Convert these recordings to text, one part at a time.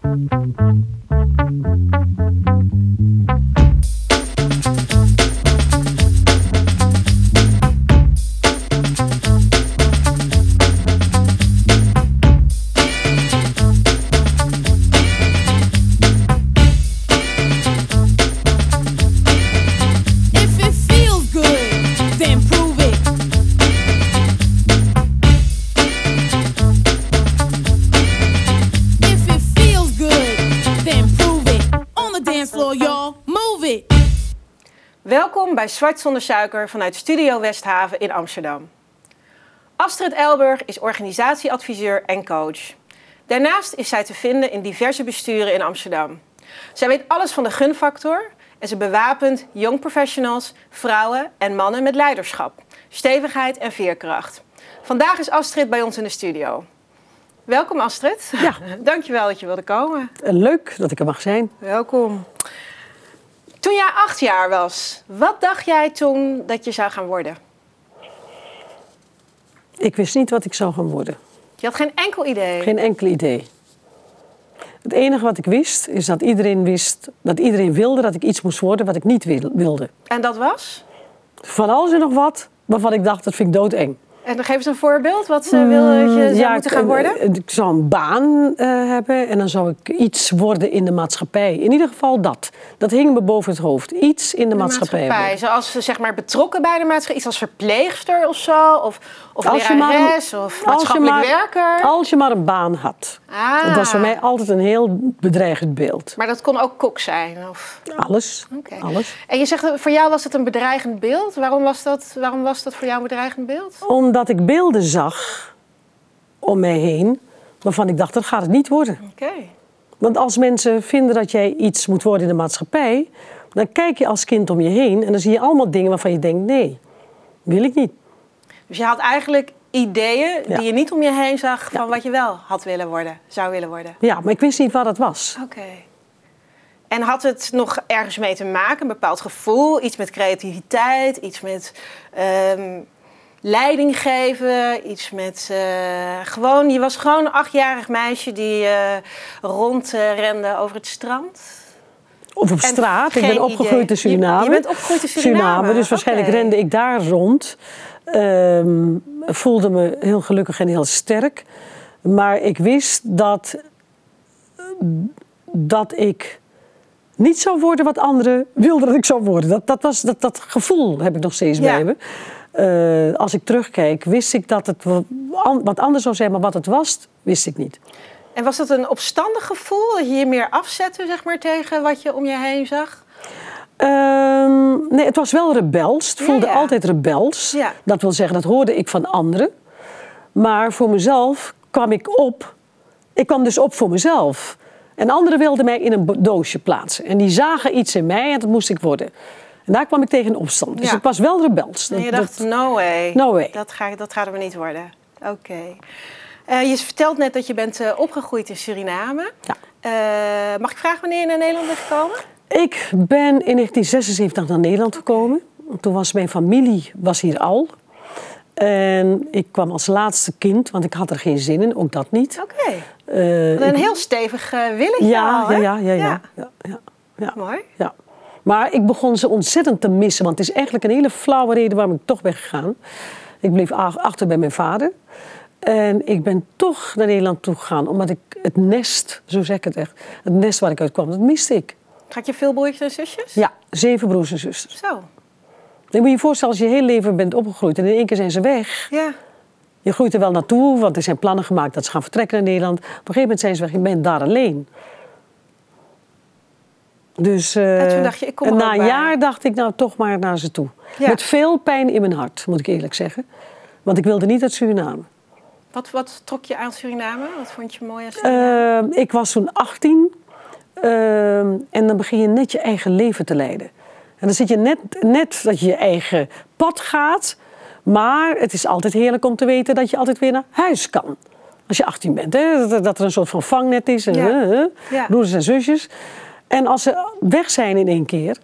Welkom bij Zwart zonder suiker vanuit Studio Westhaven in Amsterdam. Astrid Elburg is organisatieadviseur en coach. Daarnaast is zij te vinden in diverse besturen in Amsterdam. Zij weet alles van de gunfactor en ze bewapent young professionals, vrouwen en mannen met leiderschap, stevigheid en veerkracht. Vandaag is Astrid bij ons in de studio. Welkom Astrid. Ja. Dankjewel dat je wilde komen. Leuk dat ik er mag zijn. Welkom. Toen jij 8 jaar was, wat dacht jij toen dat je zou gaan worden? Ik wist niet wat ik zou gaan worden. Je had geen enkel idee? Geen enkel idee. Het enige wat ik wist, is dat iedereen wilde dat ik iets moest worden wat ik niet wilde. En dat was? Van alles en nog wat, waarvan ik dacht, dat vind ik doodeng. En dan geef eens een voorbeeld. Wat wilde dat je zou moeten gaan worden? Ik zou een baan hebben en dan zou ik iets worden in de maatschappij. In ieder geval dat. Dat hing me boven het hoofd. Iets in de maatschappij. Zoals zeg maar betrokken bij de maatschappij. Iets als verpleegster of zo? Of lerares of maatschappelijk werker? Als je maar een baan had. Dat was voor mij altijd een heel bedreigend beeld. Maar dat kon ook kok zijn? Of? Alles. Okay. Alles. En je zegt, voor jou was het een bedreigend beeld. Waarom was dat voor jou een bedreigend beeld? Omdat ik beelden zag om mij heen waarvan ik dacht, dat gaat het niet worden. Okay. Want als mensen vinden dat jij iets moet worden in de maatschappij, dan kijk je als kind om je heen en dan zie je allemaal dingen waarvan je denkt, nee, wil ik niet. Dus je had eigenlijk ideeën die je niet om je heen zag van wat je wel zou willen worden. Ja, maar ik wist niet wat het was. Oké. En had het nog ergens mee te maken, een bepaald gevoel, iets met creativiteit, iets met leiding geven, iets met je was gewoon een 8-jarig meisje die rondrende over het strand? Of op straat. Ik ben opgegroeid in Suriname. Je bent opgegroeid in Suriname? Dus waarschijnlijk rende ik daar rond. Voelde me heel gelukkig en heel sterk. Maar ik wist dat ik niet zou worden wat anderen wilden dat ik zou worden. Dat gevoel heb ik nog steeds bij me. Als ik terugkijk, wist ik dat het wat anders zou zijn, maar wat het was, wist ik niet. En was dat een opstandig gevoel? Dat je je meer afzette, zeg maar, tegen wat je om je heen zag? Nee, het was wel rebels. Het voelde altijd rebels. Ja. Dat wil zeggen, dat hoorde ik van anderen. Maar voor mezelf kwam ik op. Ik kwam dus op voor mezelf. En anderen wilden mij in een doosje plaatsen. En die zagen iets in mij en dat moest ik worden. En daar kwam ik tegen in opstand. Dus het was wel rebels. En je dacht, no way. No way. Dat gaat er niet worden. Oké. Je vertelt net dat je bent opgegroeid in Suriname. Ja. Mag ik vragen wanneer je naar Nederland bent gekomen? Ik ben in 1976 naar Nederland gekomen. Toen was mijn familie hier al. En ik kwam als laatste kind, want ik had er geen zin in, ook dat niet. Oké. Een heel stevig willetje al, hè? Ja. Mooi. Ja. Maar ik begon ze ontzettend te missen, want het is eigenlijk een hele flauwe reden waarom ik toch ben gegaan. Ik bleef achter bij mijn vader. En ik ben toch naar Nederland toe gegaan, omdat ik het nest, zo zeg ik het echt, het nest waar ik uit kwam, dat miste ik. Had je veel broertjes en zusjes? Ja, 7 broers en zusters. Zo. Dan moet je je voorstellen, als je heel leven bent opgegroeid en in één keer zijn ze weg. Ja. Je groeit er wel naartoe, want er zijn plannen gemaakt dat ze gaan vertrekken naar Nederland. Op een gegeven moment zijn ze weg, je bent daar alleen. Dus en toen dacht je, ik kom en er na ook een bij. jaar dacht ik nou toch maar naar ze toe. Ja. Met veel pijn in mijn hart, moet ik eerlijk zeggen. Want ik wilde niet uit Suriname. Wat trok je aan Suriname? Wat vond je mooi aan Suriname? Ik was toen 18. En dan begin je net je eigen leven te leiden. En dan zit je net dat je je eigen pad gaat. Maar het is altijd heerlijk om te weten dat je altijd weer naar huis kan. Als je 18 bent. Hè? Dat er een soort van vangnet is. En, broers en zusjes. En als ze weg zijn in één keer.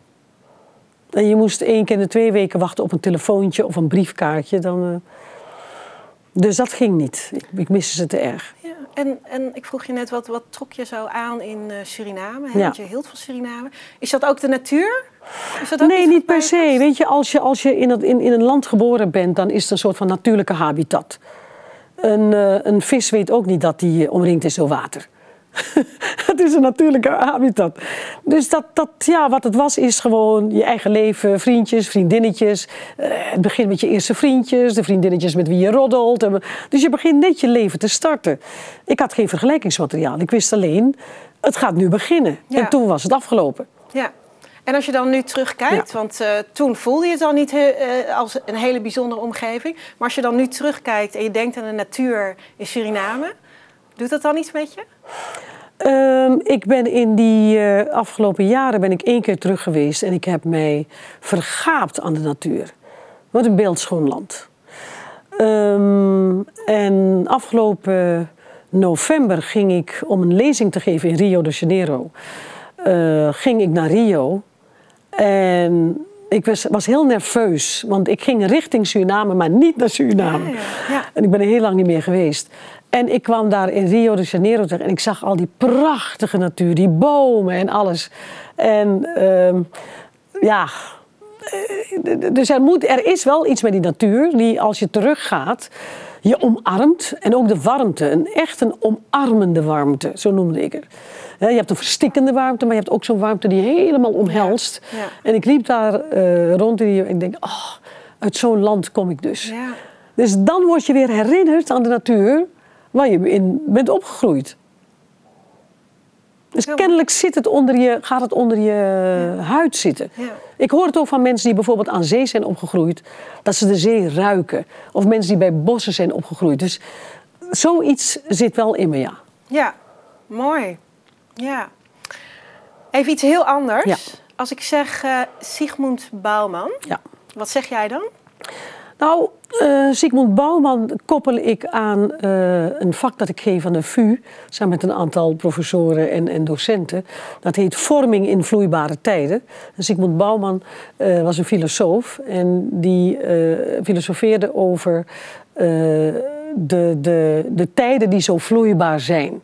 En je moest 1 keer in de 2 weken wachten op een telefoontje of een briefkaartje. Dan Dus dat ging niet. Ik miste ze te erg. Ja, en ik vroeg je net, wat trok je zo aan in Suriname? Hè? Ja. Want je hield van Suriname. Is dat ook de natuur? Is dat ook Nee, iets niet wat bij per je se. past? Weet je, als je in een land geboren bent, dan is het een soort van natuurlijke habitat. Een vis weet ook niet dat hij omringd is door water. Het is een natuurlijke habitat. Dus wat het was, is gewoon je eigen leven, vriendjes, vriendinnetjes. Het begint met je eerste vriendjes, de vriendinnetjes met wie je roddelt. Dus je begint net je leven te starten. Ik had geen vergelijkingsmateriaal. Ik wist alleen, het gaat nu beginnen. Ja. En toen was het afgelopen. Ja. En als je dan nu terugkijkt, want toen voelde je het al niet als een hele bijzondere omgeving. Maar als je dan nu terugkijkt en je denkt aan de natuur in Suriname, doet dat dan iets met je? Ik ben in die afgelopen jaren 1 keer terug geweest en ik heb mij vergaapt aan de natuur. Wat een beeldschoon land. En afgelopen november ging ik om een lezing te geven in Rio de Janeiro. Ging ik naar Rio en ik was heel nerveus, want ik ging richting Suriname, maar niet naar Suriname. Ja. En ik ben er heel lang niet meer geweest. En ik kwam daar in Rio de Janeiro terecht en ik zag al die prachtige natuur, die bomen en alles. En dus er is wel iets met die natuur die als je teruggaat, je omarmt. En ook de warmte, echt een omarmende warmte, zo noemde ik het. Je hebt een verstikkende warmte, maar je hebt ook zo'n warmte die je helemaal omhelst. Ja. En ik liep daar rond in Rio en ik denk, uit zo'n land kom ik dus. Ja. Dus dan word je weer herinnerd aan de natuur waar je in bent opgegroeid. Dus kennelijk gaat het onder je huid zitten. Ja. Ik hoor het ook van mensen die bijvoorbeeld aan zee zijn opgegroeid, dat ze de zee ruiken. Of mensen die bij bossen zijn opgegroeid. Dus zoiets zit wel in me, ja. Ja, mooi. Ja. Even iets heel anders. Ja. Als ik zeg Zygmunt Bauman, Ja. wat zeg jij dan? Nou, Zygmunt Bauman koppel ik aan een vak dat ik geef aan de VU, samen met een aantal professoren en docenten. Dat heet Vorming in vloeibare tijden. En Zygmunt Bauman was een filosoof en die filosofeerde over de tijden die zo vloeibaar zijn.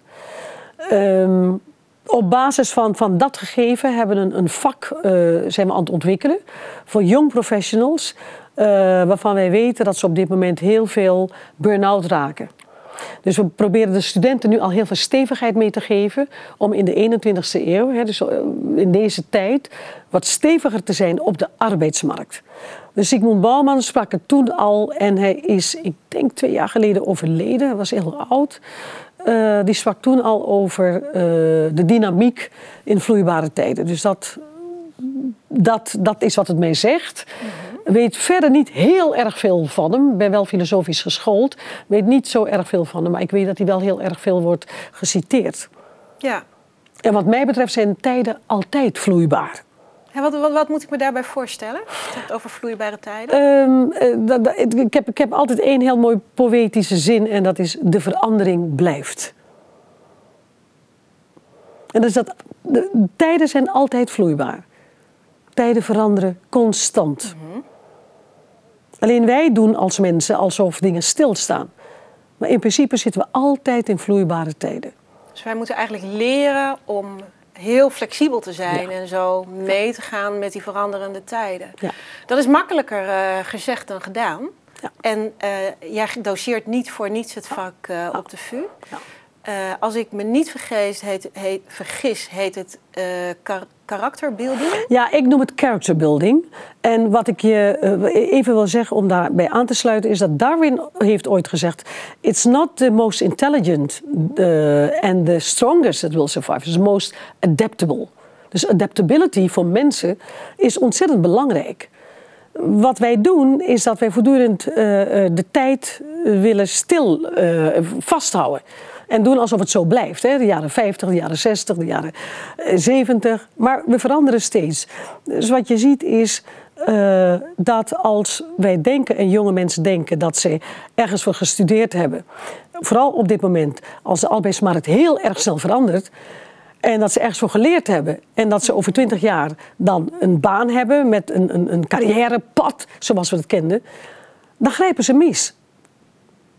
Op basis van dat gegeven hebben we een vak zijn we aan het ontwikkelen voor young professionals. Waarvan wij weten dat ze op dit moment heel veel burn-out raken. Dus we proberen de studenten nu al heel veel stevigheid mee te geven om in de 21ste eeuw, dus in deze tijd, wat steviger te zijn op de arbeidsmarkt. Dus Zygmunt Bauman sprak het toen al en hij is, ik denk 2 jaar geleden overleden, hij was heel oud. Die sprak toen al over de dynamiek in vloeibare tijden. Dus dat is wat het mij zegt. Weet verder niet heel erg veel van hem. Ik ben wel filosofisch geschoold. Weet niet zo erg veel van hem. Maar ik weet dat hij wel heel erg veel wordt geciteerd. Ja. En wat mij betreft zijn tijden altijd vloeibaar. Ja, wat moet ik me daarbij voorstellen? Als je het hebt over vloeibare tijden. Ik heb altijd 1 heel mooi poëtische zin. En dat is: de verandering blijft. En dus de tijden zijn altijd vloeibaar. Tijden veranderen constant. Alleen wij doen als mensen alsof dingen stilstaan. Maar in principe zitten we altijd in vloeibare tijden. Dus wij moeten eigenlijk leren om heel flexibel te zijn Ja. en zo mee te gaan met die veranderende tijden. Ja. Dat is makkelijker gezegd dan gedaan. Ja. En jij doseert niet voor niets het vak op de VU. Ja. Als ik me niet vergis, heet het karakterbuilding. Ja, ik noem het character building. En wat ik je even wil zeggen om daarbij aan te sluiten, is dat Darwin heeft ooit gezegd: it's not the most intelligent and the strongest that will survive. It's the most adaptable. Dus adaptability voor mensen is ontzettend belangrijk. Wat wij doen is dat wij voortdurend de tijd willen vasthouden. En doen alsof het zo blijft. Hè? De jaren 50, de jaren 60, de jaren 70. Maar we veranderen steeds. Dus wat je ziet is dat als wij denken en jonge mensen denken dat ze ergens voor gestudeerd hebben. Vooral op dit moment als de arbeidsmarkt heel erg snel verandert. En dat ze ergens voor geleerd hebben. En dat ze over 20 jaar dan een baan hebben met een carrièrepad zoals we het kenden. Dan grijpen ze mis.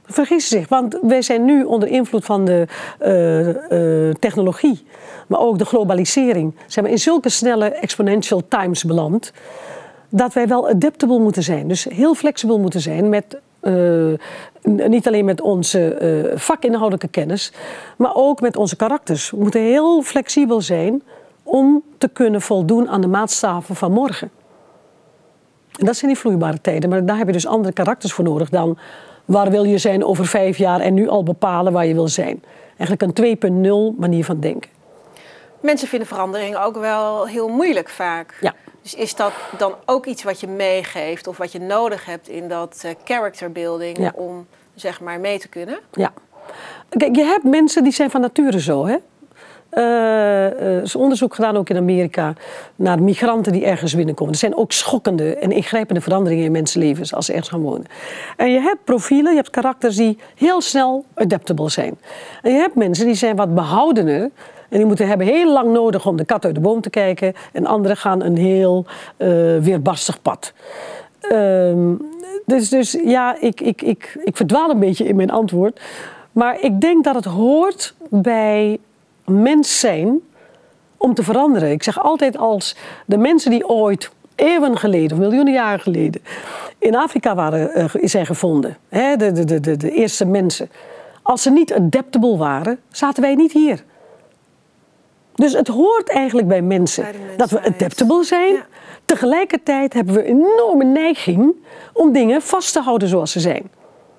vergissen zich. Want wij zijn nu onder invloed van de technologie, maar ook de globalisering, zijn we in zulke snelle exponential times beland, dat wij wel adaptable moeten zijn. Dus heel flexibel moeten zijn met niet alleen met onze vakinhoudelijke kennis, maar ook met onze karakters. We moeten heel flexibel zijn om te kunnen voldoen aan de maatstaven van morgen. En dat zijn die vloeibare tijden, maar daar heb je dus andere karakters voor nodig dan waar wil je zijn over 5 jaar en nu al bepalen waar je wil zijn. Eigenlijk een 2.0 manier van denken. Mensen vinden verandering ook wel heel moeilijk vaak. Ja. Dus is dat dan ook iets wat je meegeeft of wat je nodig hebt in dat character building om zeg maar mee te kunnen? Ja. Kijk, je hebt mensen die zijn van nature zo, hè? Er is onderzoek gedaan ook in Amerika naar migranten die ergens binnenkomen. Er zijn ook schokkende en ingrijpende veranderingen in mensenlevens als ze ergens gaan wonen. En je hebt profielen, je hebt karakters die heel snel adaptable zijn. En je hebt mensen die zijn wat behoudener. En die hebben heel lang nodig om de kat uit de boom te kijken. En anderen gaan een heel weerbarstig pad. Dus ja, ik verdwaal een beetje in mijn antwoord. Maar ik denk dat het hoort bij mens zijn om te veranderen. Ik zeg altijd, als de mensen die ooit eeuwen geleden of miljoenen jaren geleden in Afrika zijn gevonden, hè, de eerste mensen, als ze niet adaptable waren, zaten wij niet hier. Dus het hoort eigenlijk bij mensen dat we adaptable zijn. Ja. Tegelijkertijd hebben we een enorme neiging om dingen vast te houden zoals ze zijn.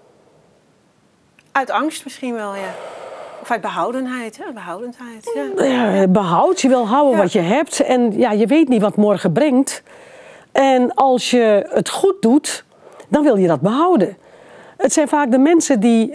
Uit angst misschien wel, ja. Of uit behoudenheid, hè? Behoudendheid, ja. Ja, behoud, je wil houden wat je hebt. En ja, je weet niet wat morgen brengt. En als je het goed doet, dan wil je dat behouden. Het zijn vaak de mensen die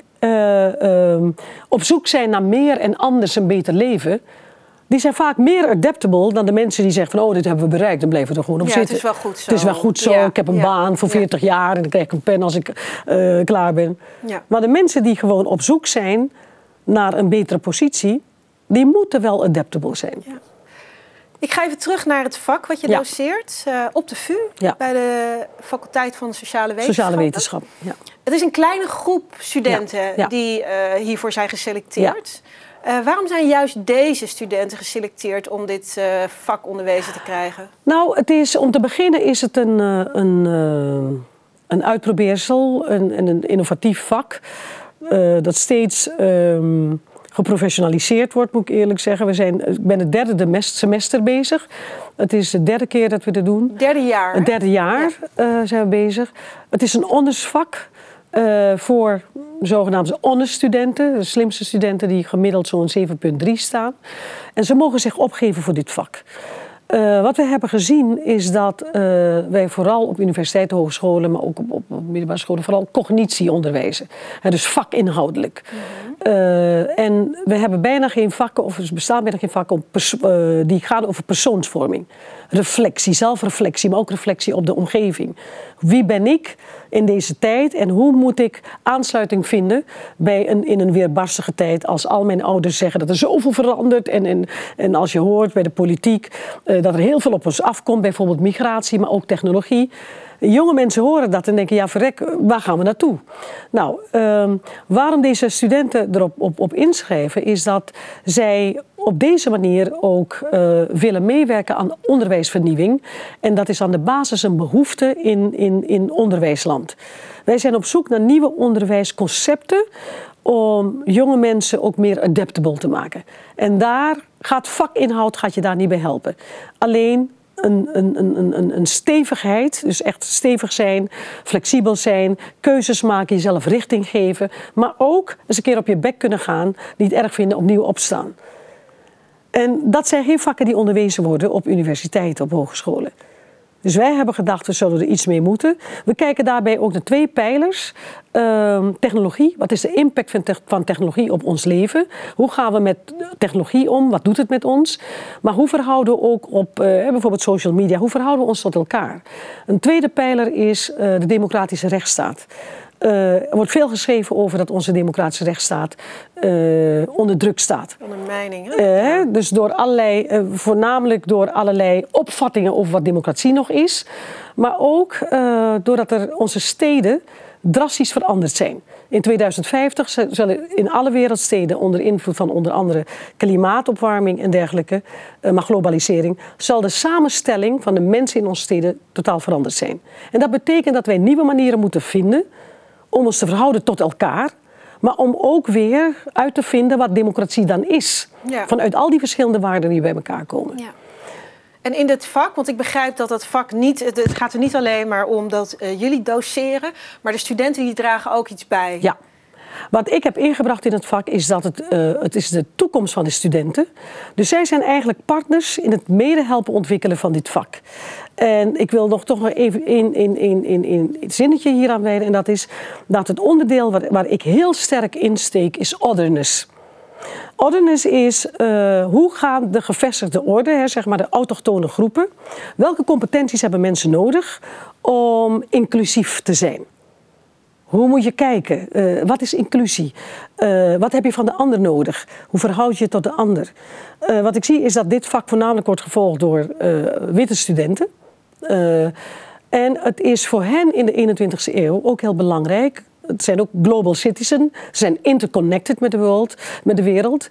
op zoek zijn naar meer en anders een beter leven. Die zijn vaak meer adaptable dan de mensen die zeggen van dit hebben we bereikt, dan blijven we er gewoon op zitten. Het is wel goed zo. Het is wel goed zo, ik heb een baan voor 40 jaar en dan krijg ik een pen als ik klaar ben. Ja. Maar de mensen die gewoon op zoek zijn naar een betere positie, die moeten wel adaptable zijn. Ja. Ik ga even terug naar het vak wat je doseert op de VU, bij de faculteit van Sociale Wetenschappen. Sociale Wetenschap, ja. Het is een kleine groep studenten die hiervoor zijn geselecteerd. Waarom zijn juist deze studenten geselecteerd om dit vak onderwezen te krijgen? Nou, om te beginnen is het een uitprobeersel, een innovatief vak dat steeds geprofessionaliseerd wordt, moet ik eerlijk zeggen. Ik ben het derde semester bezig. Het is de derde keer dat we dit doen. Derde jaar. Het derde jaar zijn we bezig. Het is een honorsvak voor zogenaamde honors-studenten, de slimste studenten die gemiddeld zo'n 7,3 staan. En ze mogen zich opgeven voor dit vak. Wat we hebben gezien is dat wij vooral op universiteiten, hogescholen, maar ook op middelbare scholen, vooral cognitie onderwijzen. Dus vakinhoudelijk. En we hebben bijna geen vakken, of er bestaan bijna geen vakken die gaan over persoonsvorming. Reflectie, zelfreflectie, maar ook reflectie op de omgeving. Wie ben ik in deze tijd en hoe moet ik aansluiting vinden in een weerbarstige tijd als al mijn ouders zeggen dat er zoveel verandert en als je hoort bij de politiek dat er heel veel op ons afkomt, bijvoorbeeld migratie, maar ook technologie. Jonge mensen horen dat en denken, ja verrek, waar gaan we naartoe? Nou, waarom deze studenten erop op inschrijven is dat zij op deze manier ook willen meewerken aan onderwijsvernieuwing. En dat is aan de basis een behoefte in onderwijsland. Wij zijn op zoek naar nieuwe onderwijsconcepten om jonge mensen ook meer adaptable te maken. En daar gaat vakinhoud je daar niet bij helpen. Alleen een stevigheid, dus echt stevig zijn, flexibel zijn, keuzes maken, jezelf richting geven, maar ook eens een keer op je bek kunnen gaan, niet erg vinden, opnieuw opstaan. En dat zijn geen vakken die onderwezen worden op universiteiten, op hogescholen. Dus wij hebben gedacht, we zullen er iets mee moeten. We kijken daarbij ook naar 2 pijlers. Technologie, wat is de impact van technologie op ons leven? Hoe gaan we met technologie om? Wat doet het met ons? Maar hoe verhouden we ook op bijvoorbeeld social media, hoe verhouden we ons tot elkaar? Een tweede pijler is de democratische rechtsstaat. Er wordt veel geschreven over dat onze democratische rechtsstaat onder druk staat. Ondermijning, Dus voornamelijk door allerlei opvattingen over wat democratie nog is. Maar ook doordat onze steden drastisch veranderd zijn. In 2050 zullen in alle wereldsteden onder invloed van onder andere klimaatopwarming en dergelijke, maar globalisering, zal de samenstelling van de mensen in onze steden totaal veranderd zijn. En dat betekent dat wij nieuwe manieren moeten vinden om ons te verhouden tot elkaar, maar om ook weer uit te vinden wat democratie dan is. Ja. Vanuit al die verschillende waarden die bij elkaar komen. Ja. En in dit vak, want ik begrijp dat dat vak niet, het gaat er niet alleen maar om dat jullie doseren, maar de studenten die dragen ook iets bij. Ja. Wat ik heb ingebracht in het vak is dat het is de toekomst van de studenten. Dus zij zijn eigenlijk partners in het mede helpen ontwikkelen van dit vak. En ik wil toch nog even een zinnetje hier aan wijden. En dat is dat het onderdeel waar ik heel sterk insteek is otherness. Otherness is hoe gaan de gevestigde orde, zeg maar de autochtone groepen, welke competenties hebben mensen nodig om inclusief te zijn? Hoe moet je kijken? Wat is inclusie? Wat heb je van de ander nodig? Hoe verhoud je je tot de ander? Wat ik zie is dat dit vak voornamelijk wordt gevolgd door witte studenten. En het is voor hen in de 21ste eeuw ook heel belangrijk. Het zijn ook global citizens. Ze zijn interconnected met de wereld.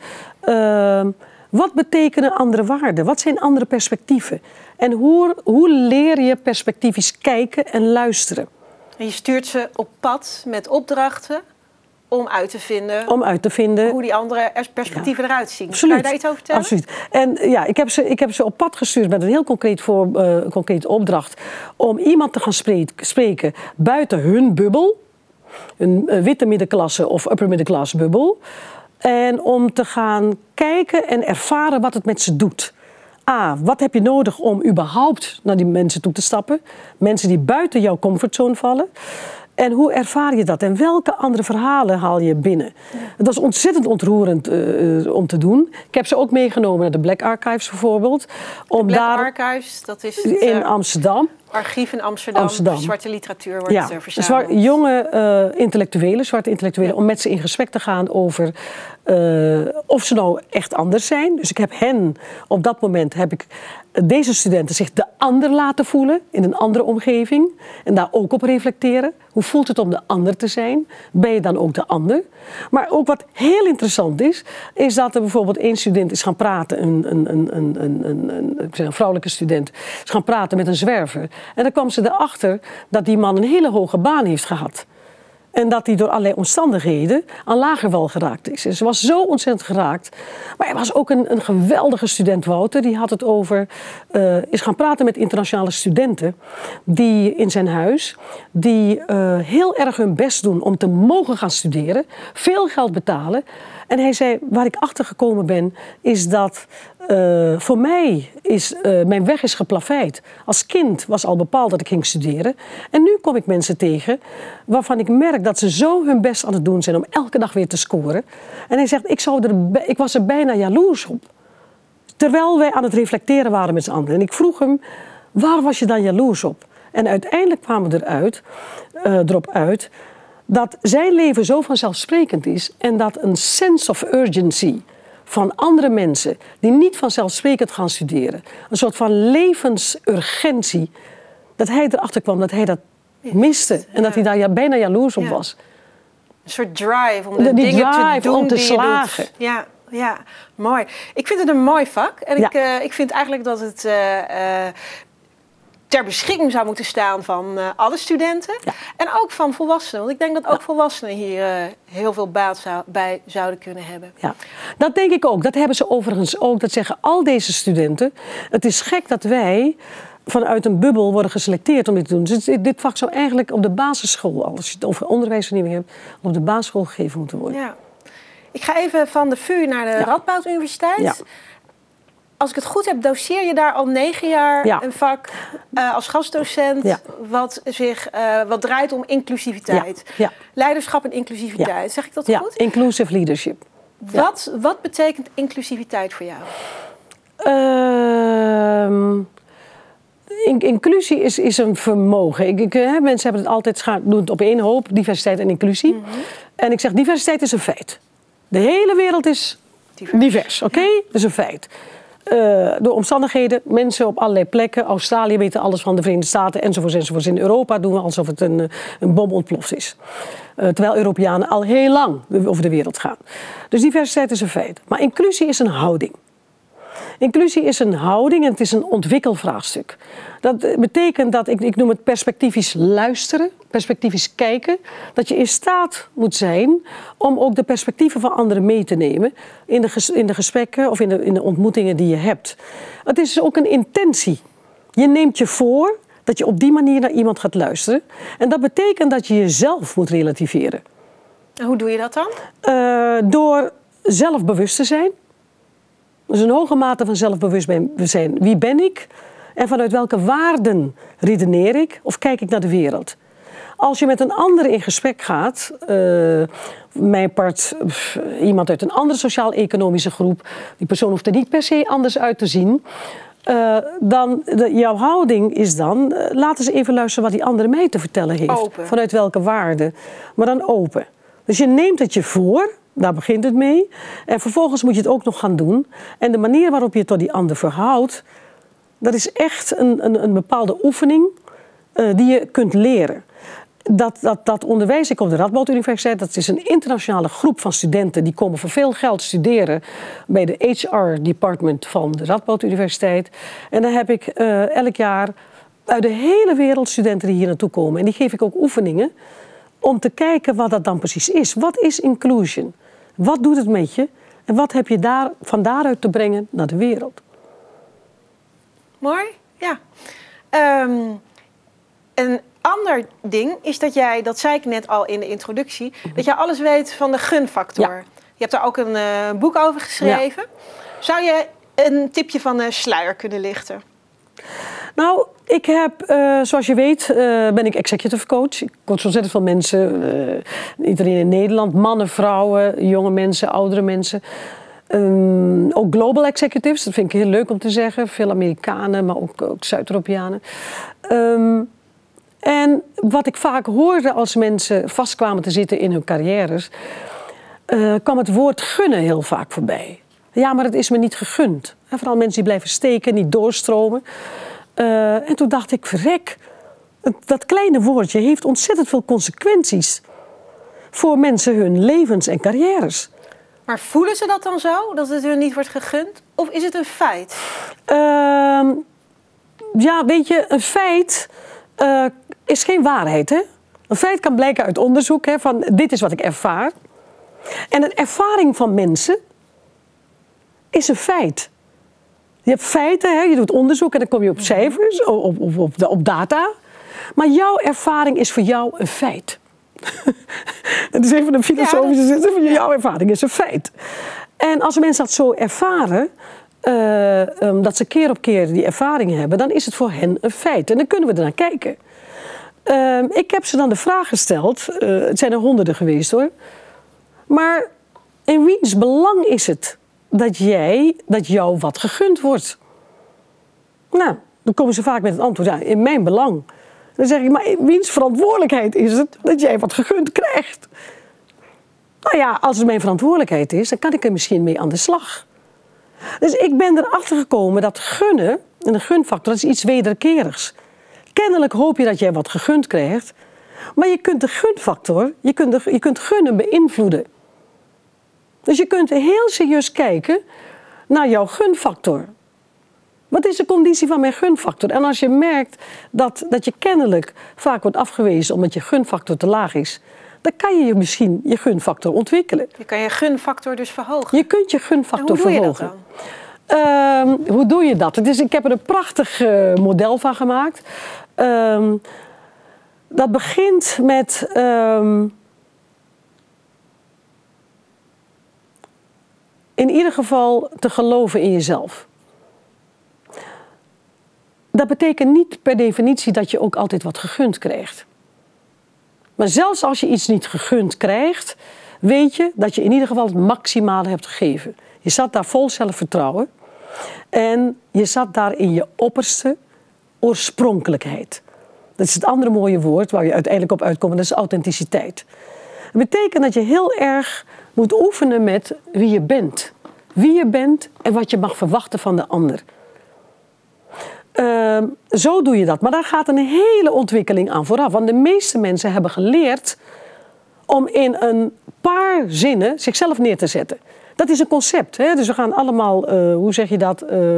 Wat betekenen andere waarden? Wat zijn andere perspectieven? En hoe leer je perspectiefs kijken en luisteren? En je stuurt ze op pad met opdrachten om uit te vinden hoe die andere perspectieven eruit zien. Absoluut. Kan je daar iets over vertellen? Absoluut. En ja, ik heb ze op pad gestuurd met een heel concrete opdracht om iemand te gaan spreken buiten hun bubbel. Een witte middenklasse of upper middenklasse bubbel. En om te gaan kijken en ervaren wat het met ze doet. Wat heb je nodig om überhaupt naar die mensen toe te stappen? Mensen die buiten jouw comfortzone vallen. En hoe ervaar je dat? En welke andere verhalen haal je binnen? Dat is ontzettend ontroerend om te doen. Ik heb ze ook meegenomen naar de Black Archives bijvoorbeeld. De Black Archives, dat is het, in Amsterdam. Archief in Amsterdam. Zwarte literatuur wordt verzameld. Jonge zwarte intellectuelen, om met ze in gesprek te gaan over of ze nou echt anders zijn. Dus ik heb op dat moment deze studenten zich de ander laten voelen in een andere omgeving. En daar ook op reflecteren. Hoe voelt het om de ander te zijn? Ben je dan ook de ander? Maar ook wat heel interessant is dat er bijvoorbeeld één student is gaan praten, een vrouwelijke student, is gaan praten met een zwerver. En dan kwam ze erachter dat die man een hele hoge baan heeft gehad. En dat hij door allerlei omstandigheden aan lager wal geraakt is. En ze was zo ontzettend geraakt. Maar hij was ook een geweldige student, Wouter. Die had het over, is gaan praten met internationale studenten die in zijn huis, die heel erg hun best doen om te mogen gaan studeren. Veel geld betalen. En hij zei, waar ik achter gekomen ben, is dat voor mij mijn weg is geplaveid. Als kind was al bepaald dat ik ging studeren. En nu kom ik mensen tegen waarvan ik merk dat ze zo hun best aan het doen zijn om elke dag weer te scoren. En hij zegt, ik was er bijna jaloers op. Terwijl wij aan het reflecteren waren met z'n allen. En ik vroeg hem, waar was je dan jaloers op? En uiteindelijk kwamen we erop uit dat zijn leven zo vanzelfsprekend is en dat een sense of urgency van andere mensen die niet vanzelfsprekend gaan studeren, een soort van levensurgentie, dat hij erachter kwam dat hij dat miste en dat hij daar bijna jaloers op was. Een soort drive om de dingen te doen om te slagen. Ja, mooi. Ik vind het een mooi vak en ik vind eigenlijk dat het ter beschikking zou moeten staan van alle studenten. Ja. En ook van volwassenen. Want ik denk dat ook volwassenen hier heel veel baat bij zouden kunnen hebben. Ja, dat denk ik ook. Dat hebben ze overigens ook. Dat zeggen al deze studenten. Het is gek dat wij vanuit een bubbel worden geselecteerd om dit te doen. Dus dit vak zou eigenlijk op de basisschool, als je het over onderwijsvernieuwing hebt, op de basisschool gegeven moeten worden. Ja. Ik ga even van de VU naar de Radboud Universiteit. Ja. Als ik het goed heb, doseer je daar al 9 jaar een vak als gastdocent wat draait om inclusiviteit. Ja. Ja. Leiderschap en inclusiviteit. Ja. Zeg ik dat goed? Ja, inclusive leadership. Wat betekent inclusiviteit voor jou? Inclusie is een vermogen. Mensen hebben het altijd doen het op één hoop, diversiteit en inclusie. Mm-hmm. En ik zeg, diversiteit is een feit. De hele wereld is divers, oké? Dat is een feit. door omstandigheden, mensen op allerlei plekken. Australië weten alles van de Verenigde Staten enzovoorts. In Europa doen we alsof het een bom ontploft is. Terwijl Europeanen al heel lang over de wereld gaan. Dus diversiteit is een feit. Maar inclusie is een houding. Inclusie is een houding en het is een ontwikkelvraagstuk. Dat betekent dat, ik noem het perspectiefs luisteren, perspectiefs kijken. Dat je in staat moet zijn om ook de perspectieven van anderen mee te nemen in de gesprekken of in de ontmoetingen die je hebt. Het is ook een intentie. Je neemt je voor dat je op die manier naar iemand gaat luisteren. En dat betekent dat je jezelf moet relativeren. En hoe doe je dat dan? Door zelfbewust te zijn. Dus een hoge mate van zelfbewustzijn. Wie ben ik? En vanuit welke waarden redeneer ik of kijk ik naar de wereld? Als je met een ander in gesprek gaat, mijn part, iemand uit een andere sociaal-economische groep, die persoon hoeft er niet per se anders uit te zien, dan jouw houding is dan, laten ze even luisteren wat die andere mij te vertellen heeft. Open. Vanuit welke waarden, maar dan open. Dus je neemt het je voor. Daar begint het mee. En vervolgens moet je het ook nog gaan doen. En de manier waarop je het tot die ander verhoudt, dat is echt een bepaalde oefening die je kunt leren. Dat onderwijs, ik op de Radboud Universiteit, dat is een internationale groep van studenten die komen voor veel geld studeren bij de HR-department van de Radboud Universiteit. En dan heb ik elk jaar uit de hele wereld studenten die hier naartoe komen. En die geef ik ook oefeningen om te kijken wat dat dan precies is. Wat is inclusion? Wat doet het met je? En wat heb je van daaruit te brengen naar de wereld? Mooi, ja. Een ander ding is dat jij, dat zei ik net al in de introductie, dat jij alles weet van de gunfactor. Ja. Je hebt daar ook een boek over geschreven. Ja. Zou je een tipje van de sluier kunnen lichten? Nou, ik heb, zoals je weet, ben ik executive coach. Ik coach ontzettend veel mensen, niet alleen in Nederland, mannen, vrouwen, jonge mensen, oudere mensen. Ook global executives, dat vind ik heel leuk om te zeggen. Veel Amerikanen, maar ook Zuid-Europeanen. En wat ik vaak hoorde als mensen vastkwamen te zitten in hun carrières, kwam het woord gunnen heel vaak voorbij. Ja, maar het is me niet gegund. En vooral mensen die blijven steken, niet doorstromen. En toen dacht ik, verrek, dat kleine woordje heeft ontzettend veel consequenties voor mensen hun levens en carrières. Maar voelen ze dat dan zo, dat het hun niet wordt gegund? Of is het een feit? Ja, weet je, een feit is geen waarheid, hè? Een feit kan blijken uit onderzoek, hè, van dit is wat ik ervaar. En een ervaring van mensen is een feit. Je hebt feiten, hè? Je doet onderzoek en dan kom je op cijfers, op data. Maar jouw ervaring is voor jou een feit. Het is even een filosofische zin van jouw ervaring is een feit. En als mensen dat zo ervaren, dat ze keer op keer die ervaringen hebben, dan is het voor hen een feit. En dan kunnen we ernaar kijken. Ik heb ze dan de vraag gesteld, het zijn er honderden geweest hoor. Maar in wiens belang is het dat jou wat gegund wordt? Nou, dan komen ze vaak met het antwoord, ja, in mijn belang. Dan zeg ik, maar wiens verantwoordelijkheid is het dat jij wat gegund krijgt? Nou ja, als het mijn verantwoordelijkheid is, dan kan ik er misschien mee aan de slag. Dus ik ben erachter gekomen dat gunnen, en de gunfactor, dat is iets wederkerigs. Kennelijk hoop je dat jij wat gegund krijgt, maar je kunt de gunfactor, je kunt gunnen beïnvloeden. Dus je kunt heel serieus kijken naar jouw gunfactor. Wat is de conditie van mijn gunfactor? En als je merkt dat je kennelijk vaak wordt afgewezen omdat je gunfactor te laag is, dan kan je misschien je gunfactor ontwikkelen. Je kan je gunfactor dus verhogen. Je kunt je gunfactor verhogen. Hoe doe je dat dan? Hoe doe je dat? Ik heb er een prachtig model van gemaakt. Dat begint met in ieder geval te geloven in jezelf. Dat betekent niet per definitie dat je ook altijd wat gegund krijgt. Maar zelfs als je iets niet gegund krijgt, weet je dat je in ieder geval het maximale hebt gegeven. Je zat daar vol zelfvertrouwen en je zat daar in je opperste oorspronkelijkheid. Dat is het andere mooie woord waar je uiteindelijk op uitkomt, dat is authenticiteit. Dat betekent dat je heel erg moet oefenen met wie je bent. wie je bent en wat je mag verwachten van de ander. Zo doe je dat. Maar daar gaat een hele ontwikkeling aan vooraf. Want de meeste mensen hebben geleerd om in een paar zinnen zichzelf neer te zetten. Dat is een concept. Hè? Dus we gaan allemaal, hoe zeg je dat?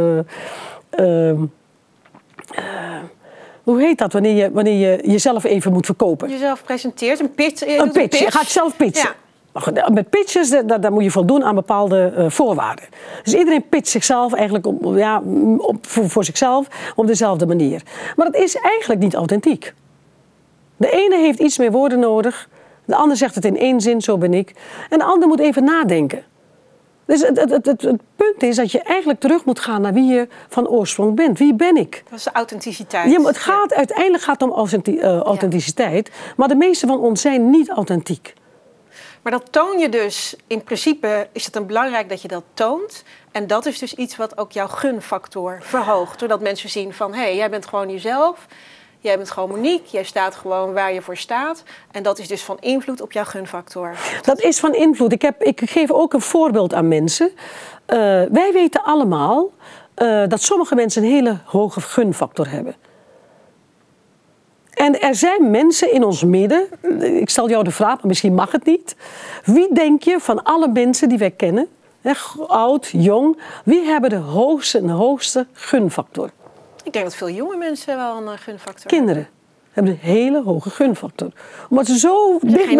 Hoe heet dat wanneer je jezelf even moet verkopen? Jezelf presenteert, een pitch. Een pitch. Je gaat zelf pitchen. Ja. Maar goed, met pitches, daar moet je voldoen aan bepaalde voorwaarden. Dus iedereen pitcht zichzelf eigenlijk voor zichzelf op dezelfde manier. Maar dat is eigenlijk niet authentiek. De ene heeft iets meer woorden nodig. De ander zegt het in 1 zin, zo ben ik. En de ander moet even nadenken. Dus het punt is dat je eigenlijk terug moet gaan naar wie je van oorsprong bent. Wie ben ik? Dat is de authenticiteit. Uiteindelijk gaat het om authenticiteit. Maar de meeste van ons zijn niet authentiek. Maar dat toon je dus, in principe is het belangrijk dat je dat toont. En dat is dus iets wat ook jouw gunfactor verhoogt. Doordat mensen zien van, hé, jij bent gewoon jezelf. Jij bent gewoon Monique, jij staat gewoon waar je voor staat. En dat is dus van invloed op jouw gunfactor. Dat is van invloed. Ik geef ook een voorbeeld aan mensen. Wij weten allemaal dat sommige mensen een hele hoge gunfactor hebben. En er zijn mensen in ons midden, ik stel jou de vraag, maar misschien mag het niet. Wie denk je van alle mensen die wij kennen, oud, jong, wie hebben de hoogste gunfactor? Ik denk dat veel jonge mensen wel een gunfactor Kinderen hebben een hele hoge gunfactor. Omdat ze zo dicht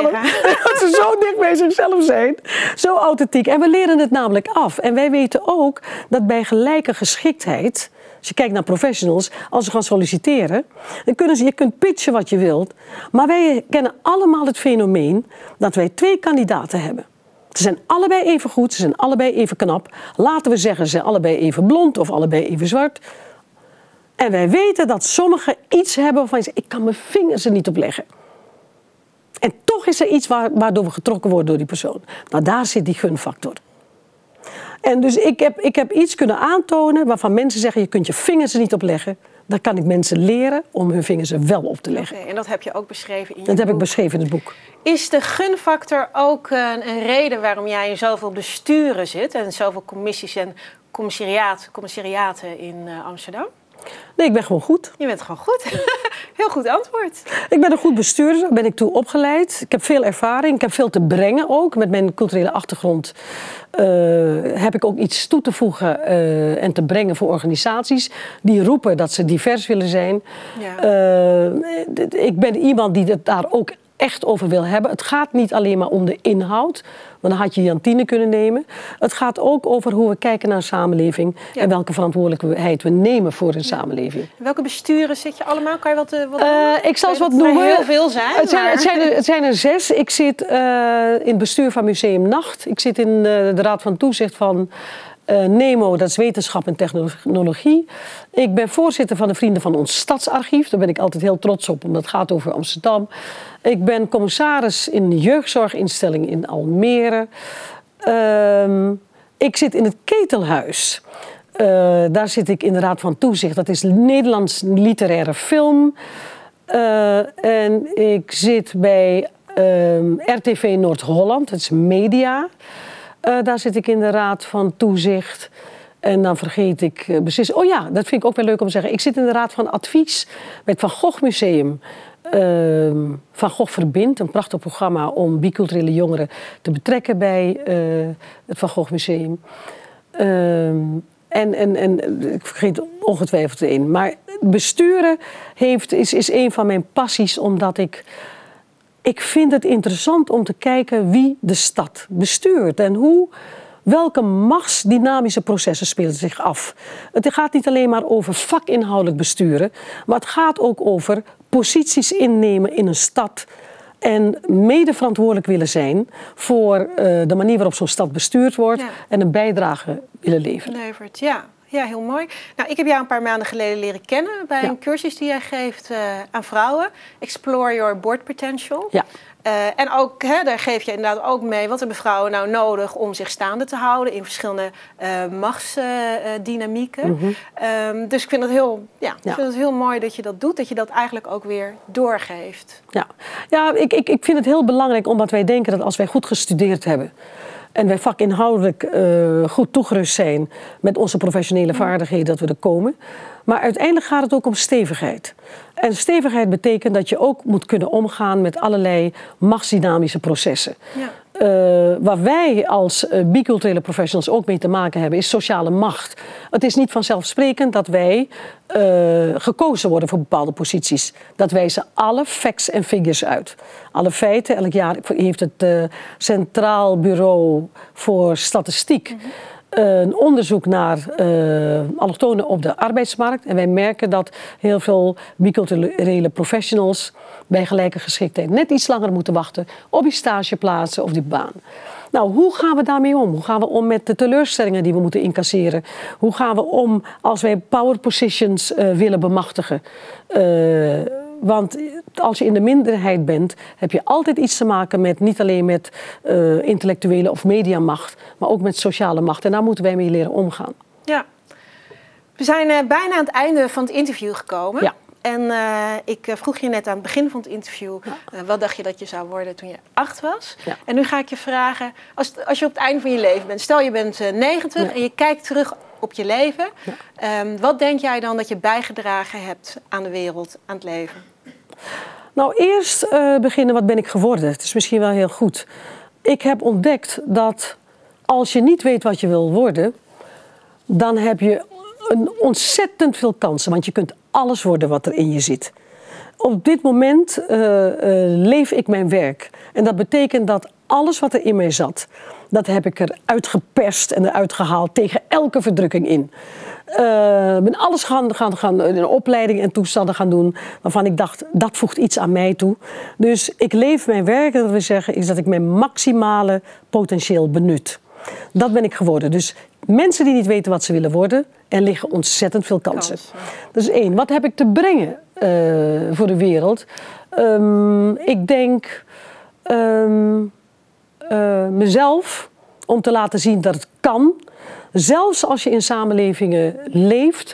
bij zichzelf zijn. Zo authentiek. En we leren het namelijk af. En wij weten ook dat bij gelijke geschiktheid, als je kijkt naar professionals, als ze gaan solliciteren, dan je kunt pitchen wat je wilt. Maar wij kennen allemaal het fenomeen dat wij 2 kandidaten hebben. Ze zijn allebei even goed, ze zijn allebei even knap. Laten we zeggen, ze zijn allebei even blond of allebei even zwart. En wij weten dat sommigen iets hebben waarvan je zegt, ik kan mijn vingers er niet op leggen. En toch is er iets waardoor we getrokken worden door die persoon. Nou, daar zit die gunfactor. En dus ik heb iets kunnen aantonen waarvan mensen zeggen, je kunt je vingers er niet op leggen. Dan kan ik mensen leren om hun vingers er wel op te leggen. Okay, en dat heb je ook beschreven in je boek? Dat heb ik beschreven in het boek. Is de gunfactor ook een reden waarom jij in zoveel besturen zit en zoveel commissies en commissariaten in Amsterdam? Nee, ik ben gewoon goed. Je bent gewoon goed. Heel goed antwoord. Ik ben een goed bestuurder, daar ben ik toe opgeleid. Ik heb veel ervaring, ik heb veel te brengen ook. Met mijn culturele achtergrond heb ik ook iets toe te voegen en te brengen voor organisaties die roepen dat ze divers willen zijn. Ja. Ik ben iemand die het daar ook echt over wil hebben. Het gaat niet alleen maar om de inhoud, want dan had je Jantine kunnen nemen. Het gaat ook over hoe we kijken naar een samenleving en welke verantwoordelijkheid we nemen voor een samenleving. Welke besturen zit je allemaal? Kan je wat ik zal eens wat noemen. Heel veel zijn. Het zijn er 6. Ik zit in het bestuur van Museum Nacht. Ik zit in de Raad van Toezicht van NEMO, dat is wetenschap en technologie. Ik ben voorzitter van de Vrienden van ons Stadsarchief. Daar ben ik altijd heel trots op, omdat het gaat over Amsterdam. Ik ben commissaris in de jeugdzorginstelling in Almere. Ik zit in het Ketelhuis. Daar zit ik in de Raad van Toezicht. Dat is Nederlands literaire film. En ik zit bij RTV Noord-Holland, dat is media. Daar zit ik in de Raad van Toezicht. En dan vergeet ik beslist. Oh ja, dat vind ik ook wel leuk om te zeggen. Ik zit in de Raad van Advies bij het Van Gogh Museum. Van Gogh Verbindt, een prachtig programma om biculturele jongeren te betrekken bij het Van Gogh Museum. En ik vergeet ongetwijfeld één. Maar besturen is een van mijn passies, omdat ik vind het interessant om te kijken wie de stad bestuurt en welke machtsdynamische processen spelen zich af. Het gaat niet alleen maar over vakinhoudelijk besturen, maar het gaat ook over posities innemen in een stad en mede verantwoordelijk willen zijn voor de manier waarop zo'n stad bestuurd wordt en een bijdrage willen leveren. Ja, heel mooi. Nou, ik heb jou een paar maanden geleden leren kennen bij een cursus die jij geeft aan vrouwen. Explore Your Board Potential. Ja. En ook, daar geef je inderdaad ook mee wat hebben vrouwen nou nodig om zich staande te houden in verschillende machtsdynamieken. Dus ik vind het heel mooi dat je dat doet, dat je dat eigenlijk ook weer doorgeeft. Ja, ik vind het heel belangrijk omdat wij denken dat als wij goed gestudeerd hebben, en wij vakinhoudelijk goed toegerust zijn met onze professionele vaardigheden, dat we er komen. Maar uiteindelijk gaat het ook om stevigheid. En stevigheid betekent dat je ook moet kunnen omgaan met allerlei machtsdynamische processen. Ja. Waar wij als biculturele professionals ook mee te maken hebben, is sociale macht. Het is niet vanzelfsprekend dat wij gekozen worden voor bepaalde posities. Dat wijzen alle facts en figures uit. Alle feiten. Elk jaar heeft het Centraal Bureau voor Statistiek een onderzoek naar allochtonen op de arbeidsmarkt. En wij merken dat heel veel biculturele professionals bij gelijke geschiktheid net iets langer moeten wachten op die stageplaatsen of die baan. Nou, hoe gaan we daarmee om? Hoe gaan we om met de teleurstellingen die we moeten incasseren? Hoe gaan we om als wij power positions willen bemachtigen? Want als je in de minderheid bent, heb je altijd iets te maken met niet alleen met intellectuele of mediamacht, maar ook met sociale macht. En daar moeten wij mee leren omgaan. Ja. We zijn bijna aan het einde van het interview gekomen. Ja. En ik vroeg je net aan het begin van het interview, wat dacht je dat je zou worden toen je 8 was? Ja. En nu ga ik je vragen, als je op het einde van je leven bent, stel je bent 90 en je kijkt terug op je leven. Ja. Wat denk jij dan dat je bijgedragen hebt aan de wereld, aan het leven? Nou, eerst beginnen, wat ben ik geworden? Het is misschien wel heel goed. Ik heb ontdekt dat als je niet weet wat je wil worden, dan heb je ontzettend veel kansen. Want je kunt alles worden wat er in je zit. Op dit moment leef ik mijn werk. En dat betekent dat alles wat er in mij zat, dat heb ik eruit geperst en eruit gehaald tegen elke verdrukking in. Ik ben alles gaan een opleiding en toestanden gaan doen waarvan ik dacht, dat voegt iets aan mij toe. Dus ik leef mijn werk, en dat wil zeggen, is dat ik mijn maximale potentieel benut. Dat ben ik geworden. Dus mensen die niet weten wat ze willen worden, er liggen ontzettend veel kansen. Dat is 1. Wat heb ik te brengen voor de wereld? Ik denk mezelf, om te laten zien dat het kan. Zelfs als je in samenlevingen leeft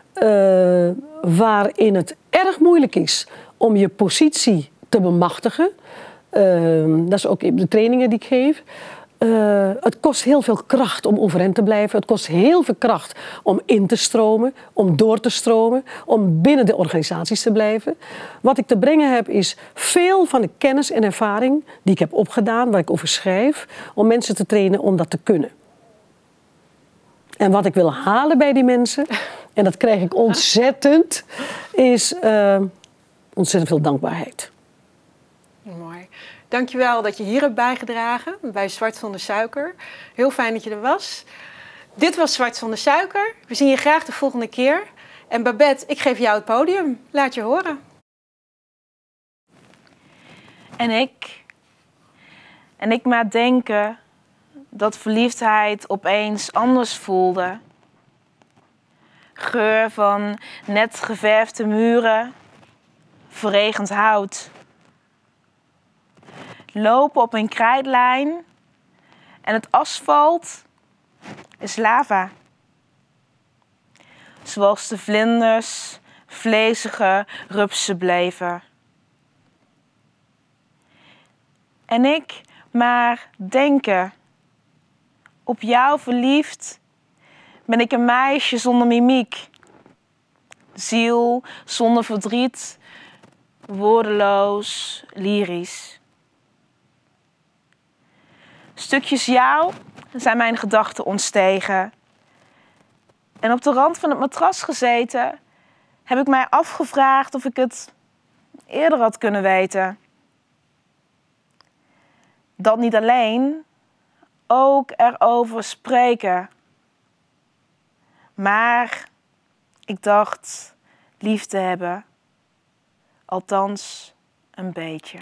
waarin het erg moeilijk is om je positie te bemachtigen. Dat is ook de trainingen die ik geef. Het kost heel veel kracht om overeind te blijven. Het kost heel veel kracht om in te stromen, om door te stromen, om binnen de organisaties te blijven. Wat ik te brengen heb is veel van de kennis en ervaring die ik heb opgedaan, waar ik over schrijf, om mensen te trainen om dat te kunnen. En wat ik wil halen bij die mensen, en dat krijg ik ontzettend, is ontzettend veel dankbaarheid. Mooi. Dankjewel dat je hier hebt bijgedragen bij Zwart Zonder Suiker. Heel fijn dat je er was. Dit was Zwart Zonder Suiker. We zien je graag de volgende keer. En Babette, ik geef jou het podium. Laat je horen. En ik maar denken dat verliefdheid opeens anders voelde. Geur van net geverfde muren, verregend hout. Lopen op een krijtlijn en het asfalt is lava. Zoals de vlinders vlezige rupsen bleven. En ik maar denken, op jou verliefd ben ik een meisje zonder mimiek. Ziel zonder verdriet, woordeloos, lyrisch. Stukjes jou zijn mijn gedachten ontstegen. En op de rand van het matras gezeten, heb ik mij afgevraagd of ik het eerder had kunnen weten. Dat niet alleen, ook erover spreken. Maar ik dacht lief te hebben, althans een beetje.